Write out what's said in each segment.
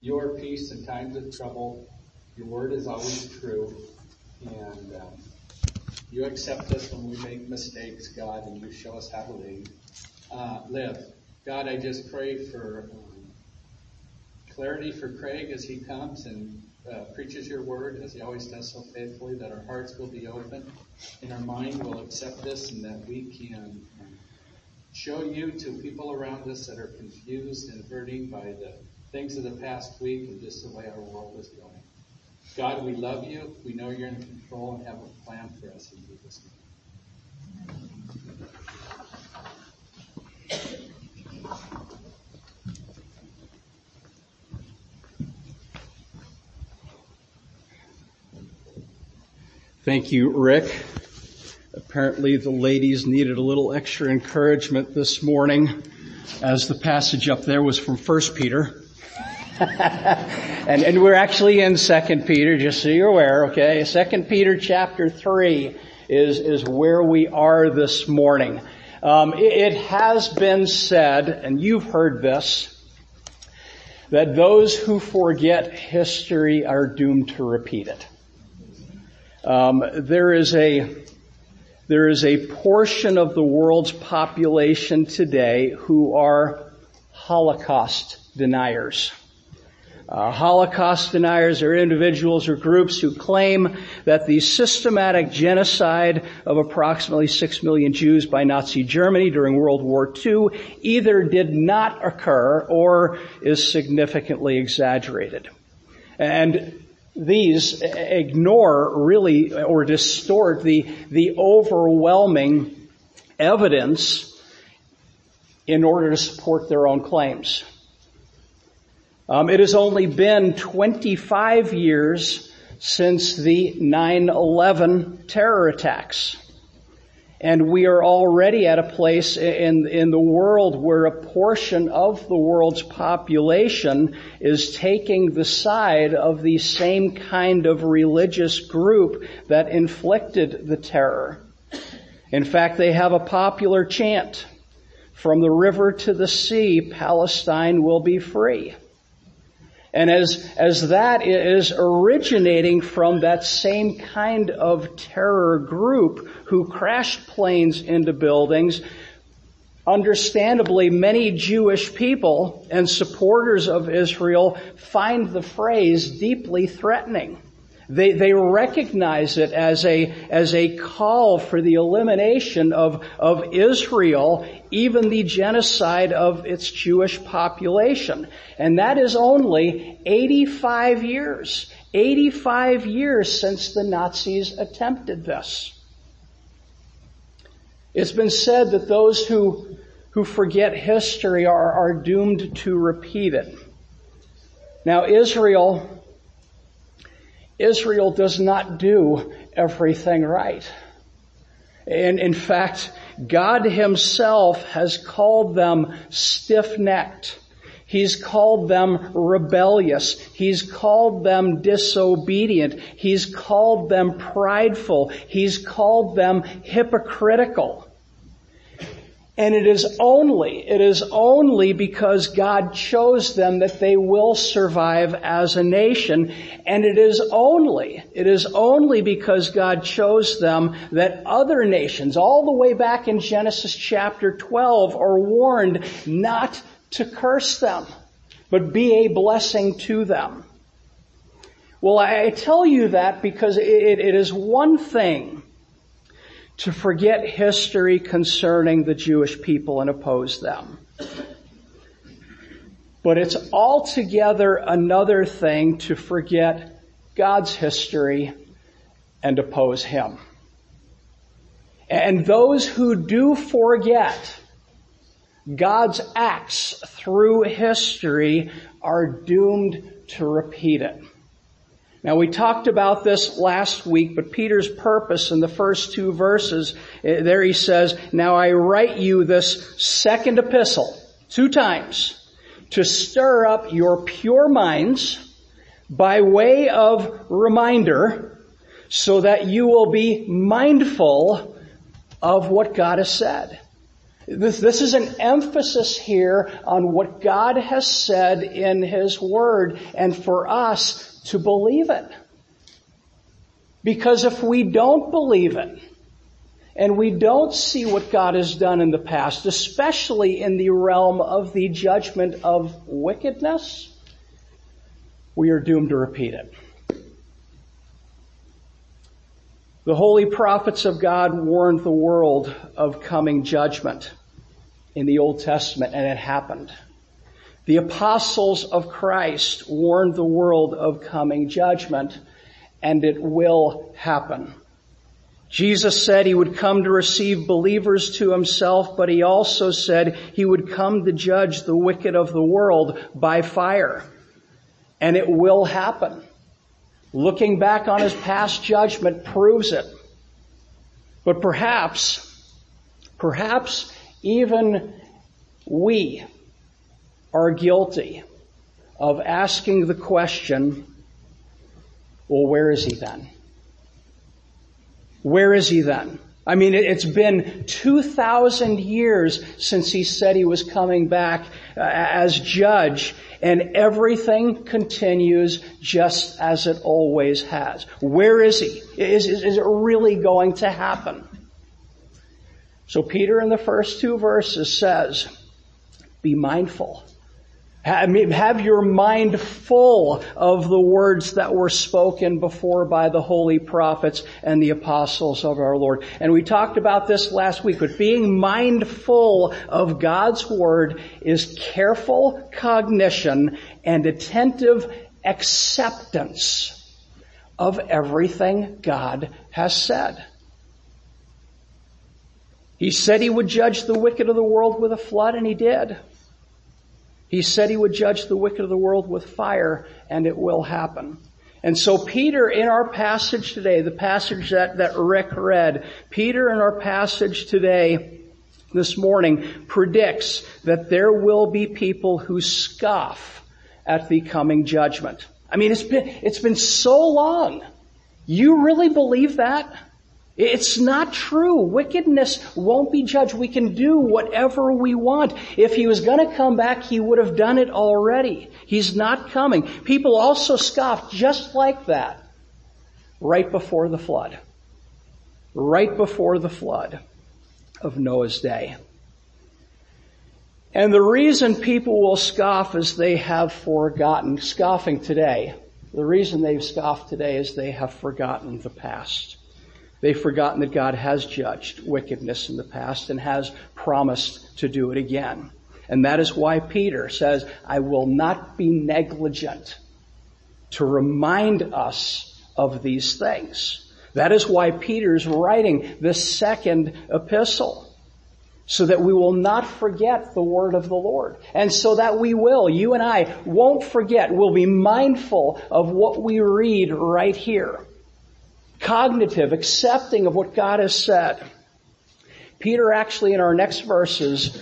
your peace in times of trouble. Your word is always true. And you accept us when we make mistakes, God, and you show us how to live. God, I just pray for clarity for Craig as he comes and preaches your word, as he always does so faithfully, that our hearts will be open and our mind will accept this, and that we can show you to people around us that are confused and hurting by the things of the past week and just the way our world is going. God, we love you. We know you're in control and have a plan for us in Jesus' name. Thank you, Rick. Apparently the ladies needed a little extra encouragement this morning, as the passage up there was from 1 Peter. and we're actually in 2 Peter, just so you're aware, okay? 2 Peter chapter 3 is where we are this morning. It has been said, and you've heard this, that those who forget history are doomed to repeat it. There is a portion of the world's population today who are Holocaust deniers. Holocaust deniers are individuals or groups who claim that the systematic genocide of approximately 6 million Jews by Nazi Germany during World War II either did not occur or is significantly exaggerated. And these ignore really or distort the overwhelming evidence in order to support their own claims. It has only been 25 years since the 9/11 terror attacks. And we are already at a place in the world where a portion of the world's population is taking the side of the same kind of religious group that inflicted the terror. In fact, they have a popular chant, "From the river to the sea, Palestine will be free." And as that is originating from that same kind of terror group who crashed planes into buildings, understandably many Jewish people and supporters of Israel find the phrase deeply threatening. They recognize it as a call for the elimination of Israel, even the genocide of its Jewish population. And that is only 85 years since the Nazis attempted this. It's been said that those who forget history are doomed to repeat it. Now, Israel does not do everything right. And in fact, God himself has called them stiff-necked. He's called them rebellious. He's called them disobedient. He's called them prideful. He's called them hypocritical. And it is only because God chose them that they will survive as a nation. And it is only because God chose them that other nations, all the way back in Genesis chapter 12, are warned not to curse them, but be a blessing to them. Well, I tell you that because it is one thing to forget history concerning the Jewish people and oppose them. But it's altogether another thing to forget God's history and oppose him. And those who do forget God's acts through history are doomed to repeat it. Now, we talked about this last week, but Peter's purpose in the first two verses, there he says, "Now I write you this second epistle," 2 times, "to stir up your pure minds by way of reminder, so that you will be mindful of what God has said." This is an emphasis here on what God has said in His Word, and for us to believe it. Because if we don't believe it, and we don't see what God has done in the past, especially in the realm of the judgment of wickedness, we are doomed to repeat it. The holy prophets of God warned the world of coming judgment in the Old Testament, and it happened. The apostles of Christ warned the world of coming judgment, and it will happen. Jesus said He would come to receive believers to Himself, but He also said He would come to judge the wicked of the world by fire. And it will happen. Looking back on His past judgment proves it. But perhaps even we are guilty of asking the question, well, where is He then? Where is He then? I mean, it's been 2,000 years since He said He was coming back as judge, and everything continues just as it always has. Where is He? Is it really going to happen? So Peter in the first 2 verses says, be mindful. Have your mind full of the words that were spoken before by the holy prophets and the apostles of our Lord. And we talked about this last week, but being mindful of God's Word is careful cognition and attentive acceptance of everything God has said. He said He would judge the wicked of the world with a flood, and He did. He said He would judge the wicked of the world with fire, and it will happen. And so Peter, in our passage today, the passage that Rick read, Peter in our passage today, this morning, predicts that there will be people who scoff at the coming judgment. I mean, it's been so long. You really believe that? It's not true. Wickedness won't be judged. We can do whatever we want. If He was going to come back, He would have done it already. He's not coming. People also scoffed just like that right before the flood. Right before the flood of Noah's day. And the reason people will scoff is they have forgotten. Scoffing today. The reason they've scoffed today is they have forgotten the past. They've forgotten that God has judged wickedness in the past and has promised to do it again. And that is why Peter says, I will not be negligent to remind us of these things. That is why Peter's writing this second epistle, so that we will not forget the word of the Lord. And so that you and I won't forget, we'll be mindful of what we read right here. Cognitive, accepting of what God has said. Peter actually in our next verses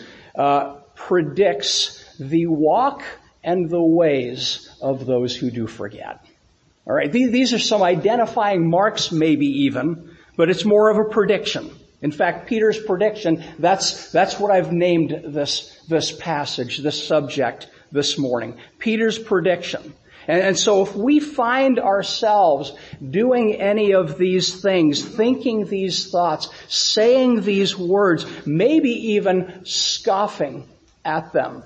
predicts the walk and the ways of those who do forget. All right, these are some identifying marks maybe even, but it's more of a prediction. In fact, Peter's prediction, that's what I've named this passage, this subject this morning. Peter's prediction. And so if we find ourselves doing any of these things, thinking these thoughts, saying these words, maybe even scoffing at them,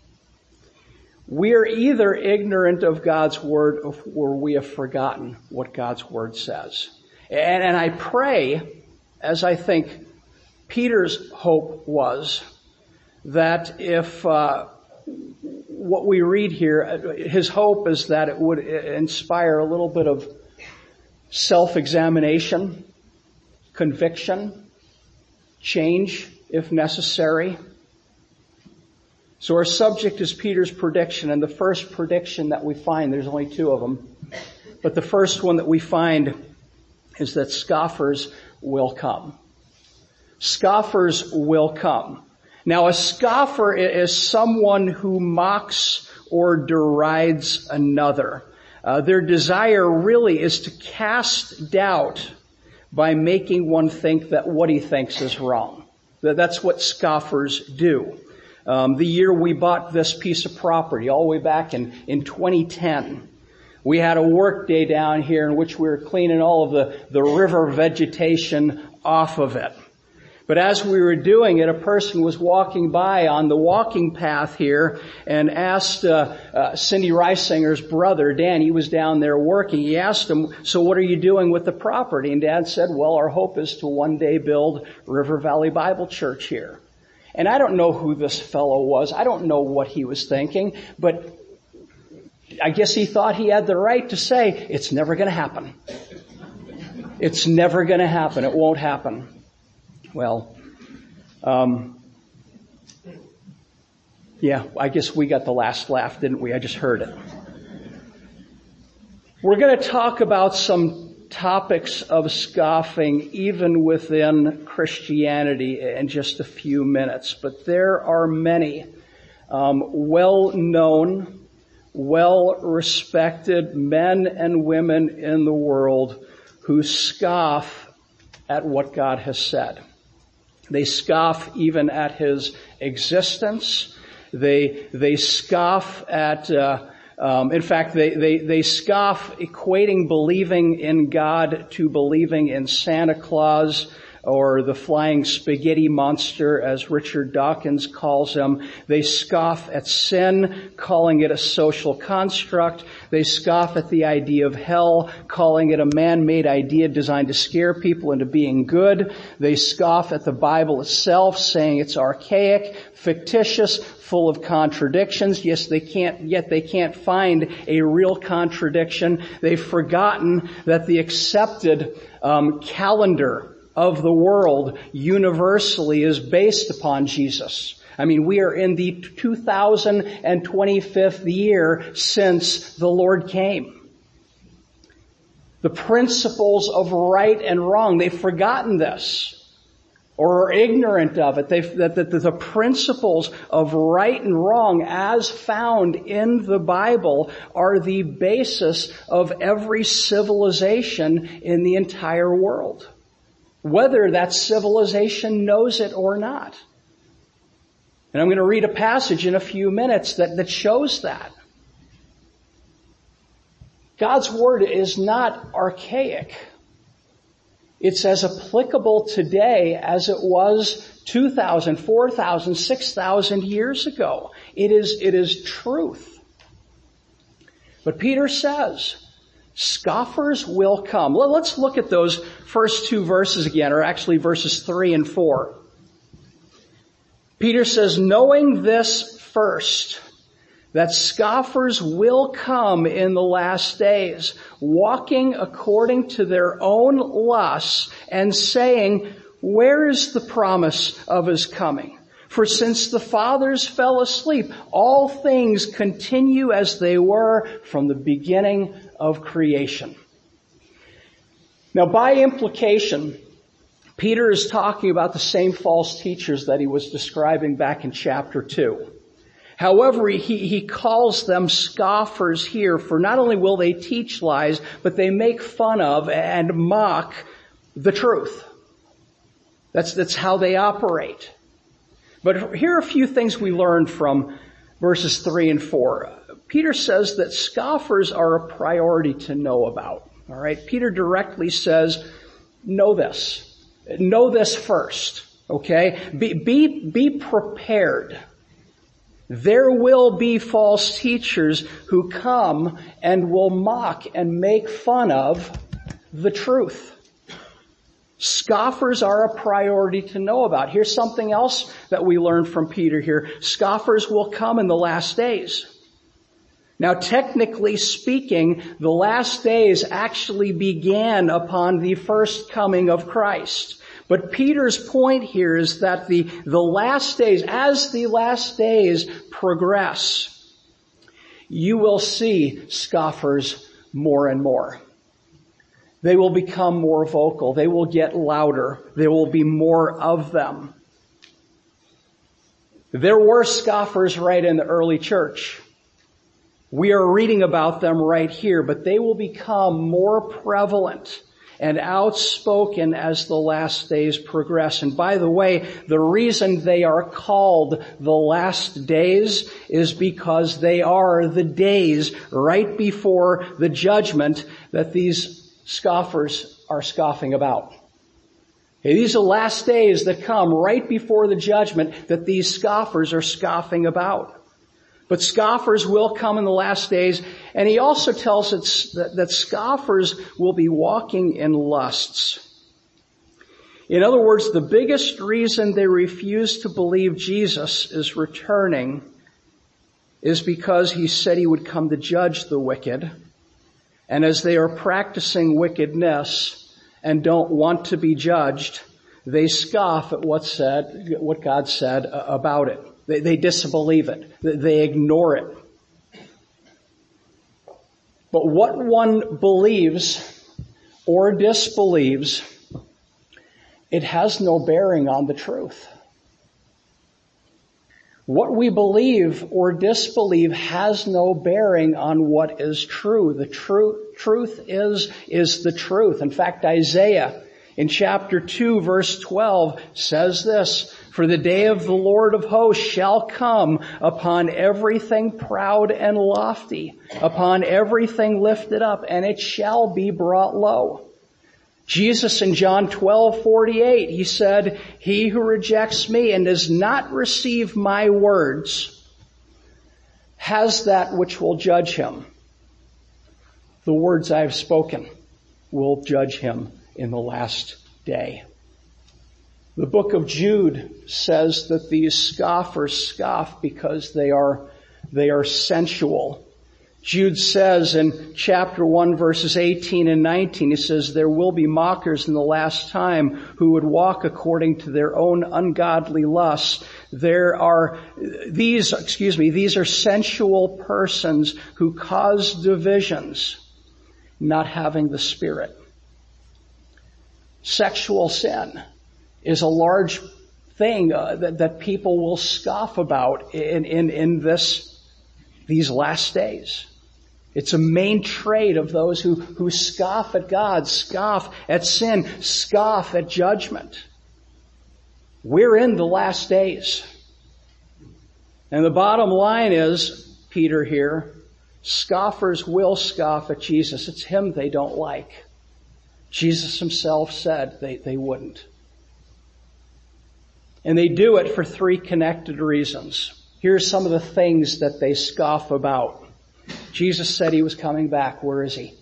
we are either ignorant of God's Word or we have forgotten what God's Word says. And I pray, as I think Peter's hope was, that if what we read here, his hope is that it would inspire a little bit of self-examination, conviction, change if necessary. So our subject is Peter's prediction, and the first prediction that we find, there's only 2 of them, but the first one that we find is that scoffers will come. Scoffers will come. Now, a scoffer is someone who mocks or derides another. Their desire really is to cast doubt by making one think that what he thinks is wrong. That's what scoffers do. The year we bought this piece of property, all the way back in 2010, we had a work day down here in which we were cleaning all of the river vegetation off of it. But as we were doing it, a person was walking by on the walking path here and asked Cindy Reisinger's brother, Dan, he was down there working. He asked him, so what are you doing with the property? And Dad said, well, our hope is to one day build River Valley Bible Church here. And I don't know who this fellow was. I don't know what he was thinking, but I guess he thought he had the right to say, it's never going to happen. It's never going to happen. It won't happen. Well, yeah, I guess we got the last laugh, didn't we? I just heard it. We're going to talk about some topics of scoffing even within Christianity in just a few minutes, but there are many well-known, well-respected men and women in the world who scoff at what God has said. They scoff even at His existence. They scoff at, in fact, they scoff equating believing in God to believing in Santa Claus or the flying spaghetti monster, as Richard Dawkins calls him. They scoff at sin, calling it a social construct. They scoff at the idea of hell, calling it a man-made idea designed to scare people into being good. They scoff at the Bible itself, saying it's archaic, fictitious, full of contradictions. Yet they can't find a real contradiction. They've forgotten that the accepted calendar of the world universally is based upon Jesus. I mean, we are in the 2025th year since the Lord came. The principles of right and wrong, they've forgotten this or are ignorant of it. That the principles of right and wrong as found in the Bible are the basis of every civilization in the entire world, whether that civilization knows it or not. And I'm going to read a passage in a few minutes that shows that. God's Word is not archaic. It's as applicable today as it was 2,000, 4,000, 6,000 years ago. It is truth. But Peter says, scoffers will come. Let's look at those first two verses again, or actually verses 3 and 4. Peter says, knowing this first, that scoffers will come in the last days, walking according to their own lusts and saying, where is the promise of His coming? For since the fathers fell asleep, all things continue as they were from the beginning of creation. Now, by implication, Peter is talking about the same false teachers that he was describing back in chapter 2. However, he calls them scoffers here, for not only will they teach lies, but they make fun of and mock the truth. That's how they operate. But here are a few things we learned from verses 3 and 4. Peter says that scoffers are a priority to know about. All right? Peter directly says, know this. Know this first. Okay? Be prepared. There will be false teachers who come and will mock and make fun of the truth. Scoffers are a priority to know about. Here's something else that we learned from Peter here. Scoffers will come in the last days. Now, technically speaking, the last days actually began upon the first coming of Christ. But Peter's point here is that the last days, as the last days progress, you will see scoffers more and more. They will become more vocal. They will get louder. There will be more of them. There were scoffers right in the early church. We are reading about them right here, but they will become more prevalent and outspoken as the last days progress. And by the way, the reason they are called the last days is because they are the days right before the judgment that these scoffers are scoffing about. Okay, these are the last days that come right before the judgment that these scoffers are scoffing about. But scoffers will come in the last days, and he also tells us that scoffers will be walking in lusts. In other words, the biggest reason they refuse to believe Jesus is returning is because he said he would come to judge the wicked. And as they are practicing wickedness and don't want to be judged, they scoff at what God said about it. They disbelieve it. They ignore it. But what one believes or disbelieves, it has no bearing on the truth. What we believe or disbelieve has no bearing on what is true. The truth is the truth. In fact, Isaiah in chapter 2 verse 12 says this, "For the day of the Lord of hosts shall come upon everything proud and lofty, upon everything lifted up, and it shall be brought low." Jesus in John 12:48, he said, "He who rejects me and does not receive my words has that which will judge him. The words I have spoken will judge him in the last day." The book of Jude says that these scoffers scoff because they are sensual. Jude says in chapter 1 verses 18 and 19, he says, "There will be mockers in the last time who would walk according to their own ungodly lusts." These are sensual persons who cause divisions, not having the Spirit. Sexual sin is a large thing that people will scoff about in these last days. It's a main trait of those who scoff at God, scoff at sin, scoff at judgment. We're in the last days. And the bottom line is, Peter here, scoffers will scoff at Jesus. It's him they don't like. Jesus himself said they wouldn't. And they do it for three connected reasons. Here's some of the things that they scoff about. Jesus said he was coming back. Where is he?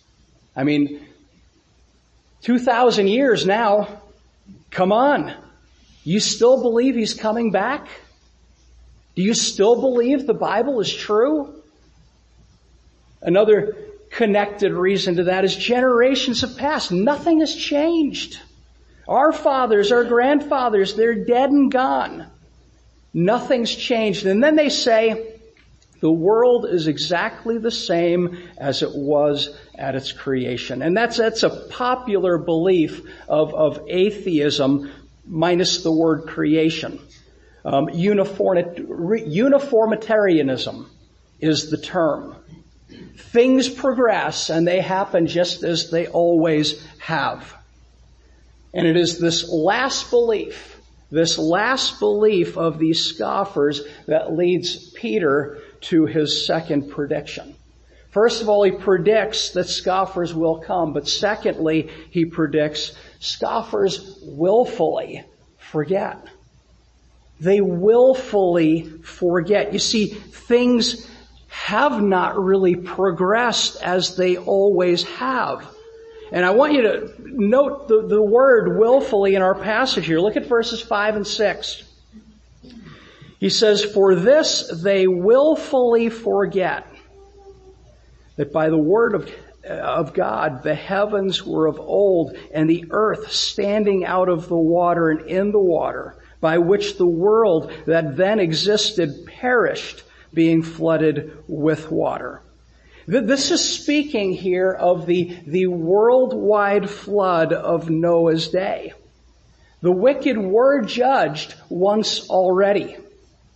2,000 years now. Come on. You still believe he's coming back? Do you still believe the Bible is true? Another connected reason to that is generations have passed. Nothing has changed. Our fathers, our grandfathers, they're dead and gone. Nothing's changed. And then they say, the world is exactly the same as it was at its creation. And that's a popular belief of atheism minus the word creation. Uniformitarianism is the term. Things progress and they happen just as they always have. And it is this last belief of these scoffers that leads Peter to his second prediction. First of all, he predicts that scoffers will come, but secondly, he predicts scoffers willfully forget. They willfully forget. You see, things have not really progressed as they always have. And I want you to note the word willfully in our passage here. Look at verses 5 and 6. He says, "For this they willfully forget that by the word of God the heavens were of old, and the earth standing out of the water and in the water, by which the world that then existed perished, being flooded with water." This is speaking here of the worldwide flood of Noah's day. The wicked were judged once already.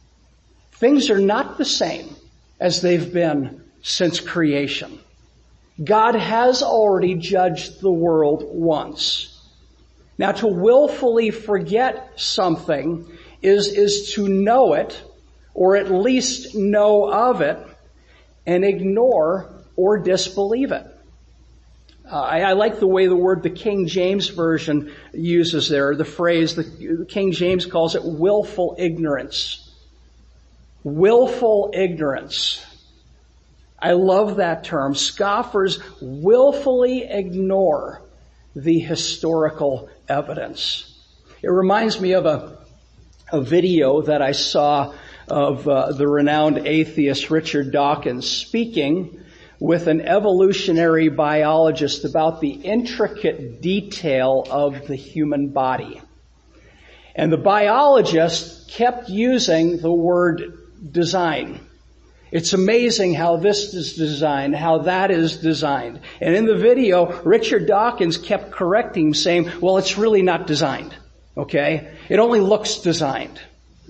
Things are not the same as they've been since creation. God has already judged the world once. Now, to willfully forget something is to know it, or at least know of it, and ignore or disbelieve it. I like the way the King James Version uses there, the phrase, the King James calls it willful ignorance. Willful ignorance. I love that term. Scoffers willfully ignore the historical evidence. It reminds me of a video that I saw of the renowned atheist Richard Dawkins speaking with an evolutionary biologist about the intricate detail of the human body. And the biologist kept using the word design. It's amazing how this is designed, how that is designed. And in the video, Richard Dawkins kept correcting him, saying, well, it's really not designed. Okay? It only looks designed.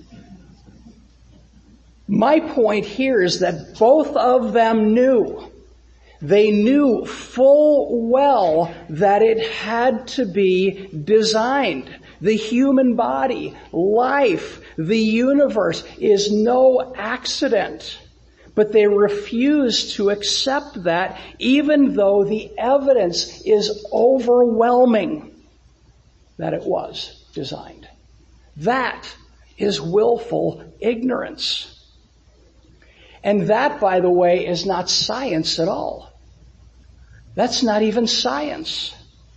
My point here is that both of them knew. They knew full well that it had to be designed. The human body, life, the universe is no accident. But they refuse to accept that, even though the evidence is overwhelming that it was designed. That is willful ignorance. And that, by the way, is not science at all. That's not even science.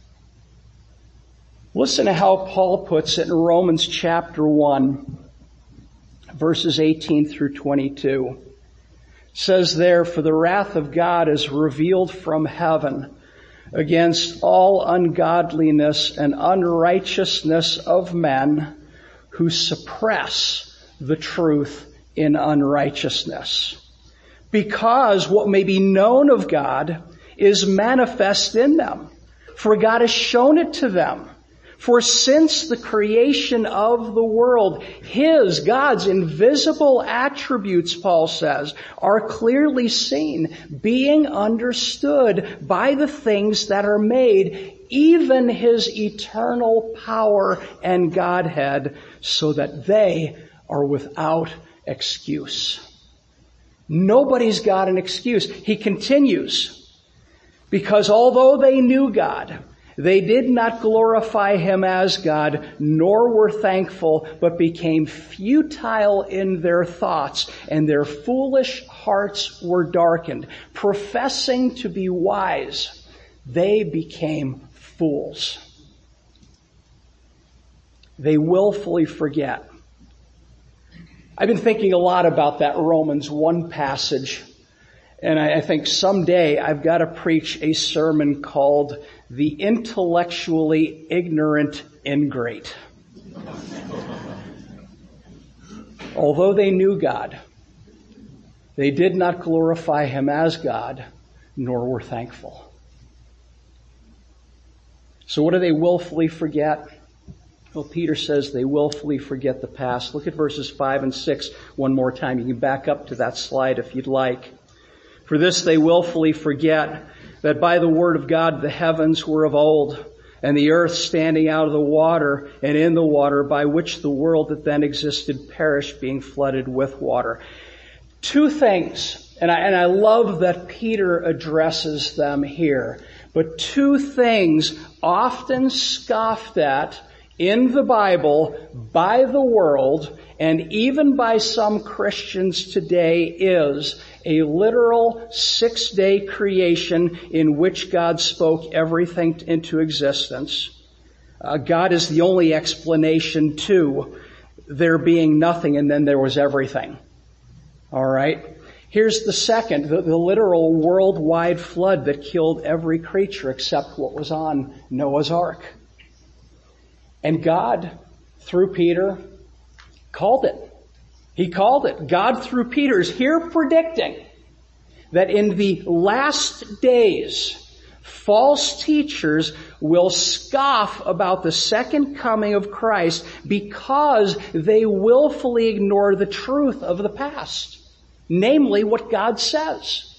Listen to how Paul puts it in Romans chapter 1, verses 18 through 22. It says there, for the wrath of God is revealed from heaven against all ungodliness and unrighteousness of men who suppress the truth in unrighteousness. Because what may be known of God is manifest in them, for God has shown it to them. For since the creation of the world, God's invisible attributes, Paul says, are clearly seen, being understood by the things that are made, even His eternal power and Godhead, so that they are without excuse. Nobody's got an excuse. He continues, because although they knew God, they did not glorify Him as God, nor were thankful, but became futile in their thoughts, and their foolish hearts were darkened. Professing to be wise, they became fools. They willfully forget. I've been thinking a lot about that Romans 1 passage, and I think someday I've got to preach a sermon called The Intellectually Ignorant Ingrate. Although they knew God, they did not glorify Him as God, nor were thankful. So what do they willfully forget? Well, Peter says they willfully forget the past. Look at verses 5 and 6 one more time. You can back up to that slide if you'd like. For this they willfully forget that by the word of God the heavens were of old, and the earth standing out of the water and in the water, by which the world that then existed perished, being flooded with water. Two things, and I love that Peter addresses them here, but two things often scoffed at in the Bible by the world and even by some Christians today is a literal 6-day creation in which God spoke everything into existence. God is the only explanation to there being nothing and then there was everything. All right? Here's the second, the literal worldwide flood that killed every creature except what was on Noah's Ark. And God, through Peter, called it. He called it. God, through Peter, is here predicting that in the last days, false teachers will scoff about the second coming of Christ because they willfully ignore the truth of the past, namely what God says.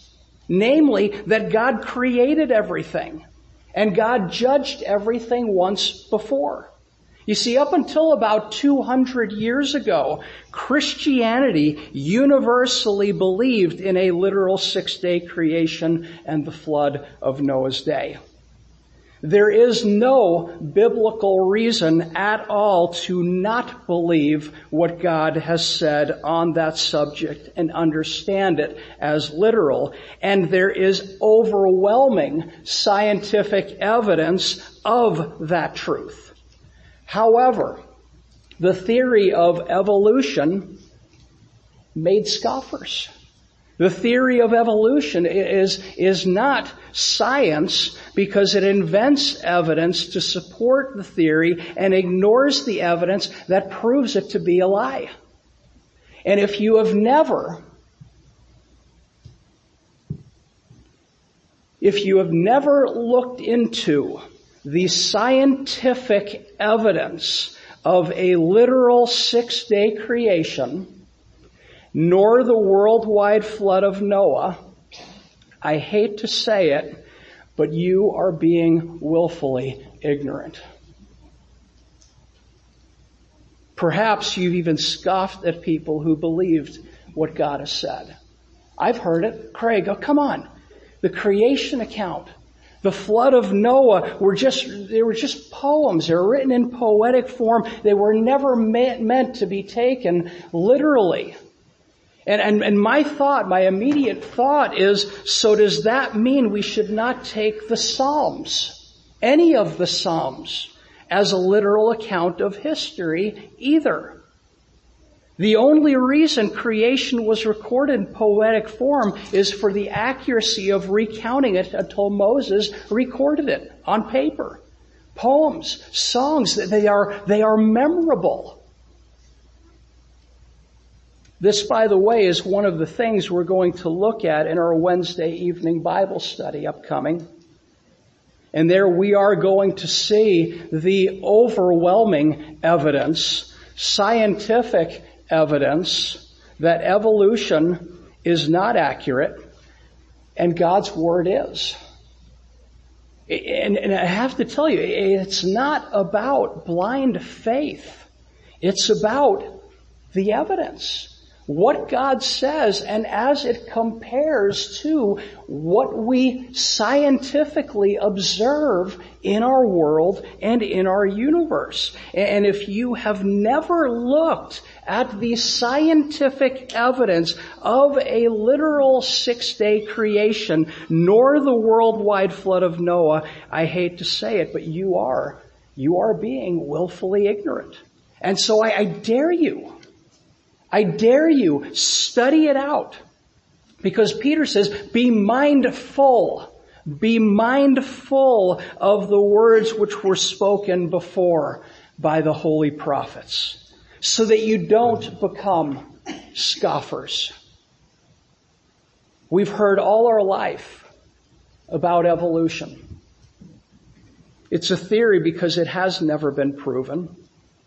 Namely, that God created everything and God judged everything once before. You see, up until about 200 years ago, Christianity universally believed in a literal 6-day creation and the flood of Noah's day. There is no biblical reason at all to not believe what God has said on that subject and understand it as literal. And there is overwhelming scientific evidence of that truth. However, the theory of evolution made scoffers. The theory of evolution is not science because it invents evidence to support the theory and ignores the evidence that proves it to be a lie. And if you have never looked into the scientific evidence of a literal 6-day creation, nor the worldwide flood of Noah, I hate to say it, but you are being willfully ignorant. Perhaps you've even scoffed at people who believed what God has said. I've heard it. Craig, oh, come on. The creation account, the flood of Noah they were just poems. They were written in poetic form. They were never meant to be taken literally. And my immediate thought is, so does that mean we should not take the Psalms, any of the Psalms, as a literal account of history either? The only reason creation was recorded in poetic form is for the accuracy of recounting it until Moses recorded it on paper. Poems, songs, they are memorable. This, by the way, is one of the things we're going to look at in our Wednesday evening Bible study upcoming. And there we are going to see the overwhelming evidence, scientific evidence, that evolution is not accurate and God's Word is. And I have to tell you, it's not about blind faith. It's about the evidence. What God says, and as it compares to what we scientifically observe in our world and in our universe. And if you have never looked at the scientific evidence of a literal 6-day creation, nor the worldwide flood of Noah, I hate to say it, but you are being willfully ignorant. And so I dare you, study it out. Because Peter says, be mindful of the words which were spoken before by the holy prophets, so that you don't become scoffers. We've heard all our life about evolution. It's a theory because it has never been proven.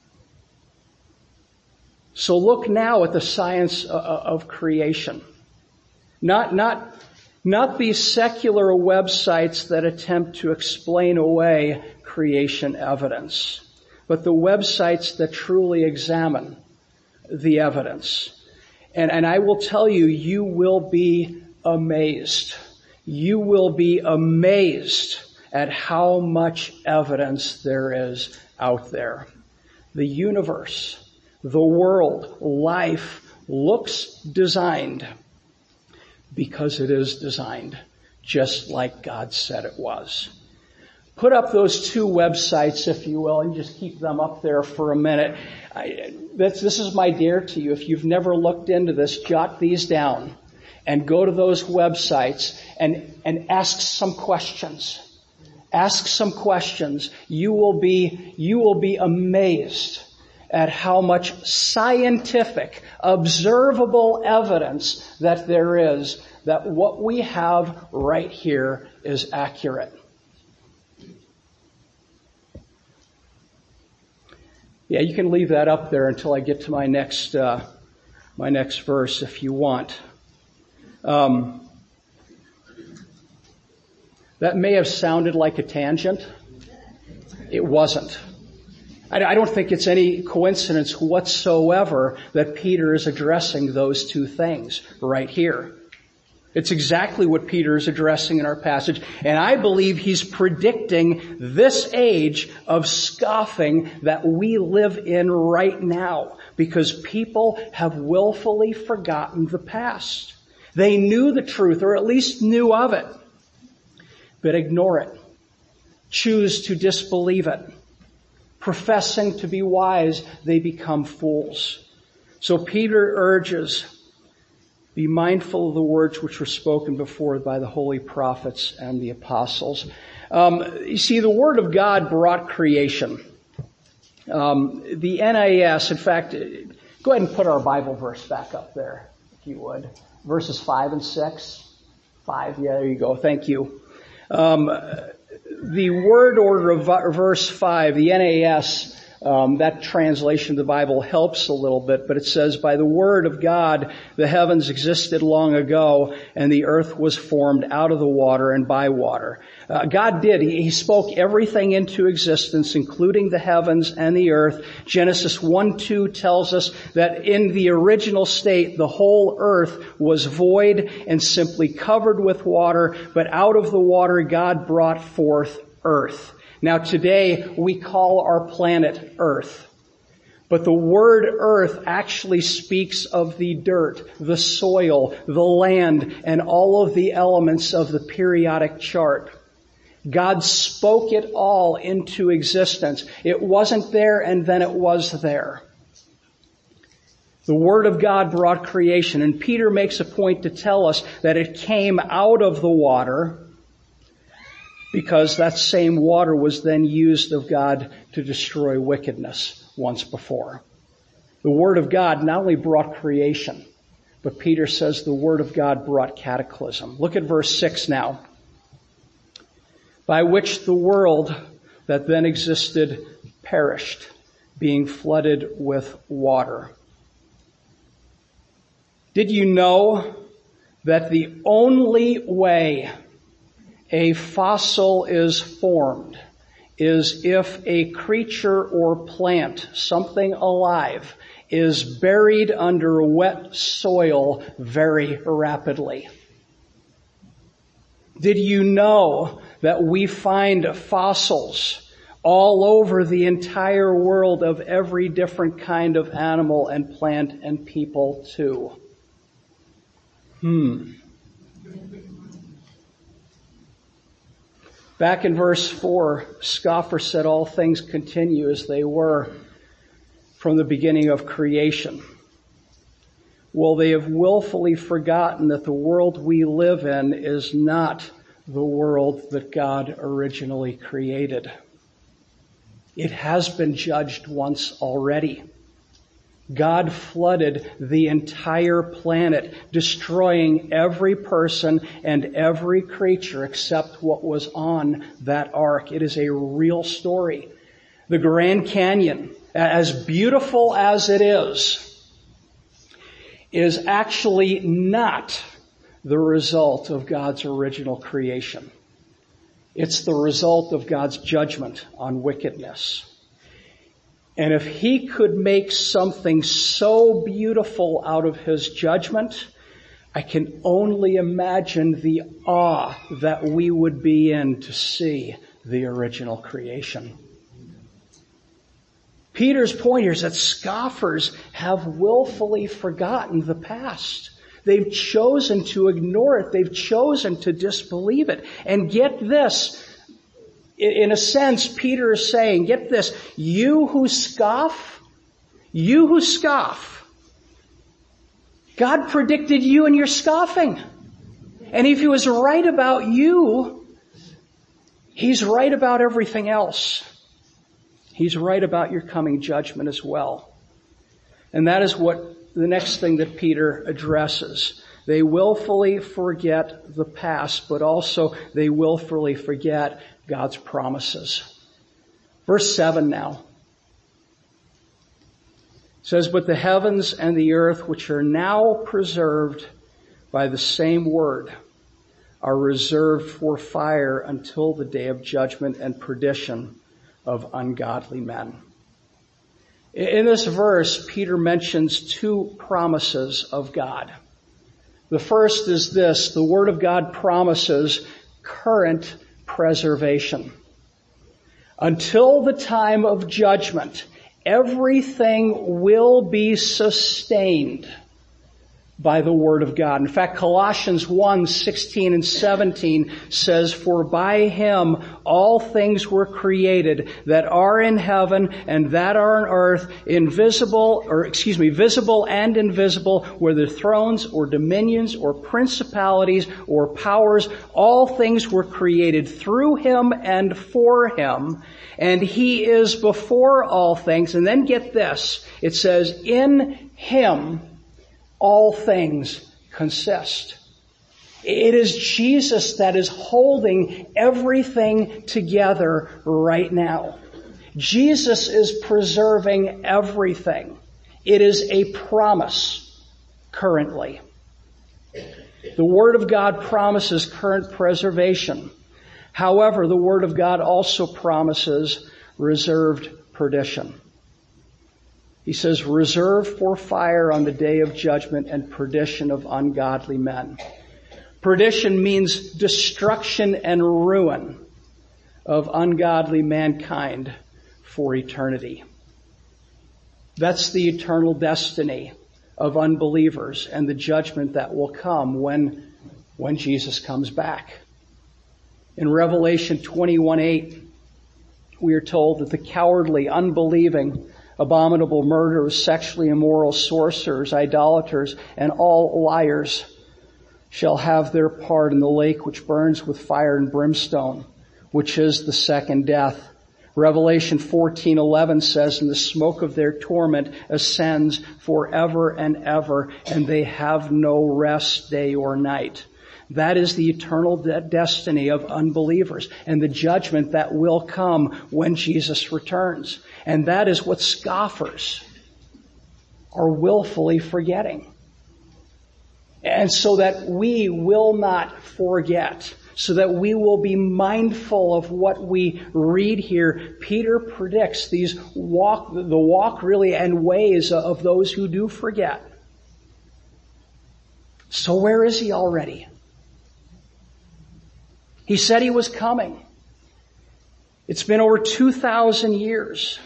So look now at the science of creation. Not these secular websites that attempt to explain away creation evidence, but the websites that truly examine the evidence. And I will tell you, you will be amazed. You will be amazed at how much evidence there is out there. The universe, the world, life looks designed because it is designed just like God said it was. Put up those two websites, if you will, and just keep them up there for a minute. This is my dare to you. If you've never looked into this, jot these down and go to those websites and ask some questions. Ask some questions. You will be amazed at how much scientific, observable evidence that there is that what we have right here is accurate. Yeah, you can leave that up there until I get to my next verse if you want. That may have sounded like a tangent. It wasn't. I don't think it's any coincidence whatsoever that Peter is addressing those two things right here. It's exactly what Peter is addressing in our passage, and I believe he's predicting this age of scoffing that we live in right now, because people have willfully forgotten the past. They knew the truth, or at least knew of it, but ignore it, choose to disbelieve it. Professing to be wise, they become fools. So Peter urges, be mindful of the words which were spoken before by the holy prophets and the apostles. You see, the Word of God brought creation. The NAS, in fact, go ahead and put our Bible verse back up there, if you would. Verses 5 and 6. 5, yeah, there you go. Thank you. The word order of verse 5, the NAS, that translation of the Bible helps a little bit, but it says, by the word of God, the heavens existed long ago, and the earth was formed out of the water and by water. God did. He spoke everything into existence, including the heavens and the earth. Genesis 1:2 tells us that in the original state, the whole earth was void and simply covered with water, but out of the water, God brought forth earth. Now today, we call our planet Earth. But the word earth actually speaks of the dirt, the soil, the land, and all of the elements of the periodic chart. God spoke it all into existence. It wasn't there, and then it was there. The Word of God brought creation, and Peter makes a point to tell us that it came out of the water, because that same water was then used of God to destroy wickedness once before. The Word of God not only brought creation, but Peter says the Word of God brought cataclysm. Look at verse 6 now. By which the world that then existed perished, being flooded with water. Did you know that the only way a fossil is formed is if a creature or plant, something alive, is buried under wet soil very rapidly? Did you know that we find fossils all over the entire world of every different kind of animal and plant and people too? Back in verse 4, scoffer said all things continue as they were from the beginning of creation. Well, they have willfully forgotten that the world we live in is not the world that God originally created. It has been judged once already. God flooded the entire planet, destroying every person and every creature except what was on that ark. It is a real story. The Grand Canyon, as beautiful as it is actually not the result of God's original creation. It's the result of God's judgment on wickedness. And if He could make something so beautiful out of His judgment, I can only imagine the awe that we would be in to see the original creation. Peter's point here is that scoffers have willfully forgotten the past. They've chosen to ignore it. They've chosen to disbelieve it. And get this, in a sense, Peter is saying, get this, you who scoff, God predicted you and your scoffing. And if He was right about you, He's right about everything else. He's right about your coming judgment as well. And that is what the next thing that Peter addresses. They willfully forget the past, but also they willfully forget God's promises. Verse 7 now. It says, but the heavens and the earth, which are now preserved by the same word, are reserved for fire until the day of judgment and perdition of ungodly men. In this verse, Peter mentions two promises of God. The first is this: the Word of God promises current preservation. Until the time of judgment, everything will be sustained by the Word of God. In fact, Colossians 1:16 and 17 says, "For by Him all things were created that are in heaven and that are on earth, visible and invisible, whether thrones or dominions or principalities or powers. All things were created through Him and for Him, and He is before all things." And then get this, it says, "In Him all things consist." It is Jesus that is holding everything together right now. Jesus is preserving everything. It is a promise currently. The Word of God promises current preservation. However, the Word of God also promises reserved perdition. He says, reserved for fire on the day of judgment and perdition of ungodly men. Perdition means destruction and ruin of ungodly mankind for eternity. That's the eternal destiny of unbelievers and the judgment that will come when Jesus comes back. In Revelation 21:8, we are told that the cowardly, unbelieving, abominable murderers, sexually immoral, sorcerers, idolaters, and all liars shall have their part in the lake which burns with fire and brimstone, which is the second death. Revelation 14:11 says, "And the smoke of their torment ascends forever and ever, and they have no rest day or night." That is the eternal destiny of unbelievers and the judgment that will come when Jesus returns. And that is what scoffers are willfully forgetting. And so that we will not forget, so that we will be mindful of what we read here, Peter predicts the walk really and ways of those who do forget. So where is he already? He said he was coming. It's been over 2,000 years.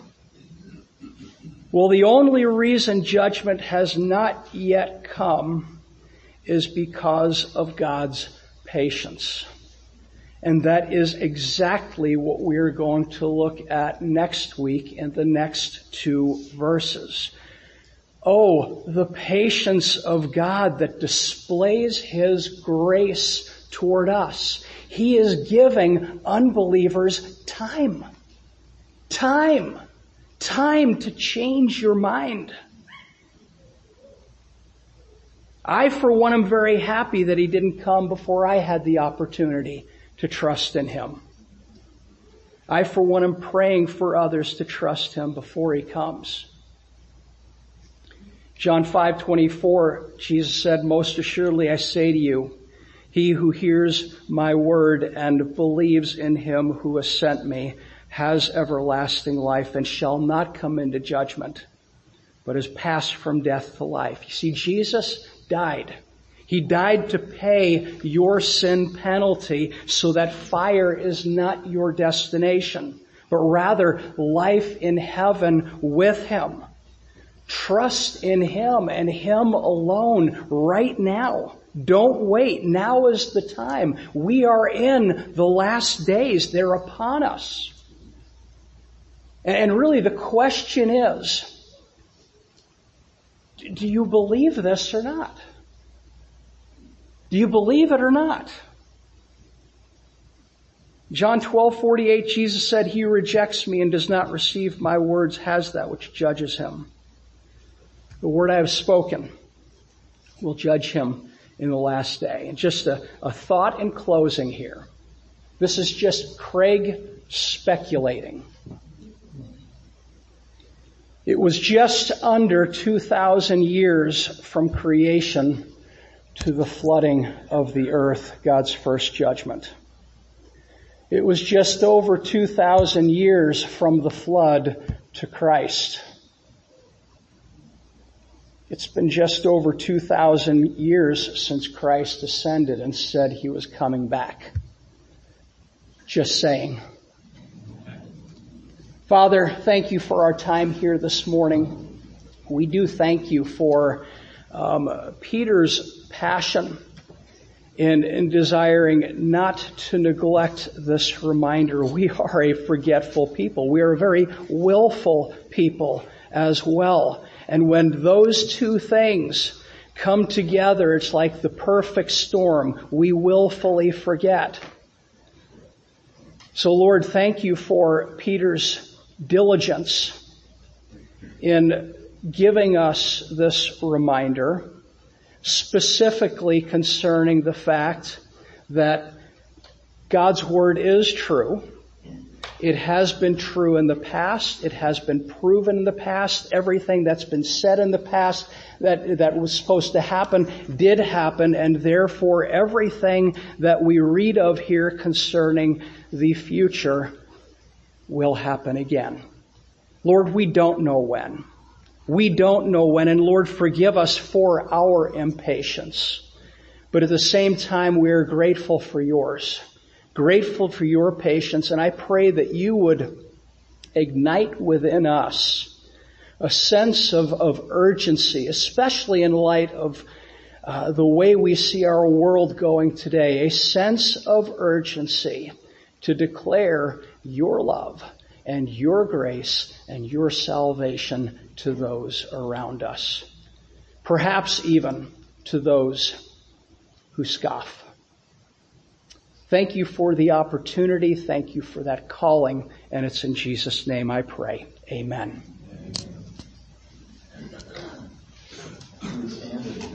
Well, the only reason judgment has not yet come is because of God's patience. And that is exactly what we're going to look at next week in the next two verses. Oh, the patience of God that displays His grace toward us. He is giving unbelievers time. Time to change your mind. I, for one, am very happy that He didn't come before I had the opportunity to trust in Him. I, for one, am praying for others to trust Him before He comes. John 5:24, Jesus said, "Most assuredly I say to you, he who hears my word and believes in Him who has sent me has everlasting life and shall not come into judgment, but is passed from death to life." You see, Jesus died. He died to pay your sin penalty so that fire is not your destination, but rather life in heaven with Him. Trust in Him and Him alone right now. Don't wait. Now is the time. We are in the last days. They're upon us. And really the question is, do you believe this or not? Do you believe it or not? John 12:48, Jesus said, "He who rejects me and does not receive my words has that which judges him. The word I have spoken will judge him in the last day." And just a thought in closing here. This is just Craig speculating. It was just under 2,000 years from creation to the flooding of the earth, God's first judgment. It was just over 2,000 years from the flood to Christ. It's been just over 2,000 years since Christ ascended and said he was coming back. Just saying. Father, thank you for our time here this morning. We do thank you for Peter's passion in desiring not to neglect this reminder. We are a forgetful people. We are a very willful people as well. And when those two things come together, it's like the perfect storm. We willfully forget. So Lord, thank you for Peter's diligence in giving us this reminder, specifically concerning the fact that God's Word is true. It has been true in the past. It has been proven in the past. Everything that's been said in the past that was supposed to happen did happen, and therefore everything that we read of here concerning the future will happen again. Lord, we don't know when. We don't know when, and Lord, forgive us for our impatience. But at the same time, we are grateful for yours. Grateful for your patience, and I pray that you would ignite within us a sense of urgency, especially in light of the way we see our world going today, a sense of urgency to declare your love and your grace and your salvation to those around us, perhaps even to those who scoff. Thank you for the opportunity. Thank you for that calling. And it's in Jesus' name I pray. Amen.